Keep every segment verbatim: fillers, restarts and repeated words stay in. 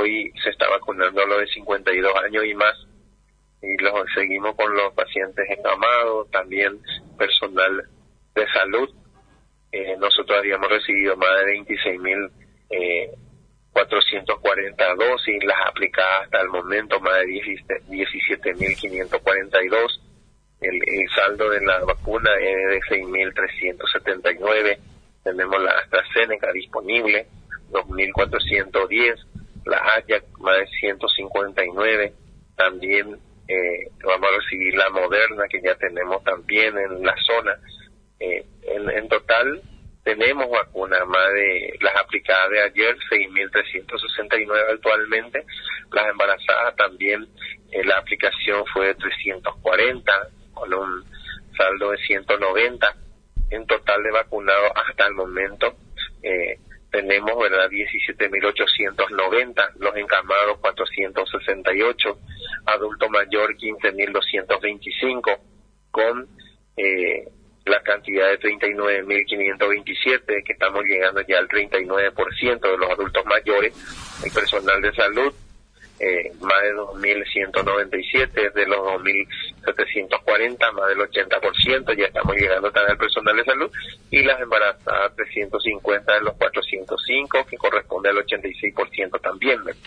hoy se está vacunando a los de cincuenta y dos años y más, y los seguimos con los pacientes encamados, también personal de salud. Eh, nosotros habíamos recibido más de veintiséis mil cuatrocientas cuarenta dosis, las aplicadas hasta el momento más de diecisiete mil quinientos cuarenta y dos. El, el saldo de la vacuna es de seis mil trescientos setenta y nueve. Tenemos la AstraZeneca disponible, dos mil cuatrocientos diez. La Haya, más de ciento cincuenta y nueve. También eh, vamos a recibir la Moderna, que ya tenemos también en la zona. Eh, en, en total tenemos vacunas, más de las aplicadas de ayer, seis mil trescientos sesenta y nueve actualmente. Las embarazadas también, eh, la aplicación fue de trescientos cuarenta, con un saldo de ciento noventa. En total de vacunados hasta el momento, eh, tenemos, ¿verdad?, diecisiete mil ochocientos noventa, los encamados cuatrocientos sesenta y ocho, adulto mayor quince mil doscientos veinticinco, con eh, la cantidad de treinta y nueve mil quinientos veintisiete, que estamos llegando ya al treinta y nueve por ciento de los adultos mayores. El personal de salud, eh, más de dos mil ciento noventa y siete, de los dos mil setecientos cuarenta, más del ochenta por ciento, ya estamos llegando también al personal de salud, y las embarazadas trescientos cincuenta de los cuatrocientos cinco, que corresponde al ochenta y seis por ciento también, ¿verdad?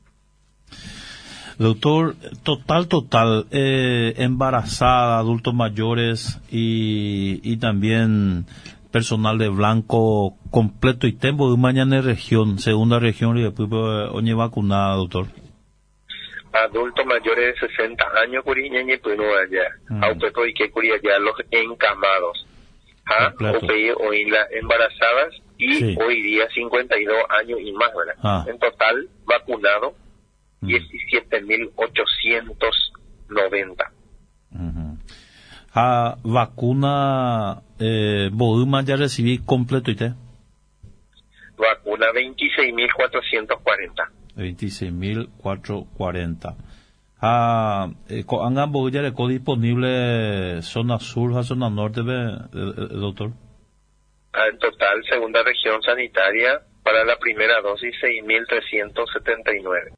Doctor, total, total, eh, embarazada, adultos mayores y, y también personal de blanco completo y tempo de mañana en región, segunda región y después oñe vacunada, doctor. Adultos mayores de sesenta años, curiña, y pues no allá. Mm. Aupeco y que curia ya los encamados. ¿Ah? O hoy las embarazadas y sí, hoy día cincuenta y dos años y más, ¿verdad? Ah. En total, vacunado, diecisiete mil ochocientos noventa. Uh-huh. Ah, vacuna, eh, Boduma ya recibí completo y te. Vacuna veintiséis mil cuatrocientos cuarenta. veintiséis mil cuatrocientos cuarenta. Ah, eh, ¿angan ya le disponible zona sur, zona norte, eh, eh, doctor? Ah, en total, segunda región sanitaria, para la primera dosis, seis mil trescientos setenta y nueve.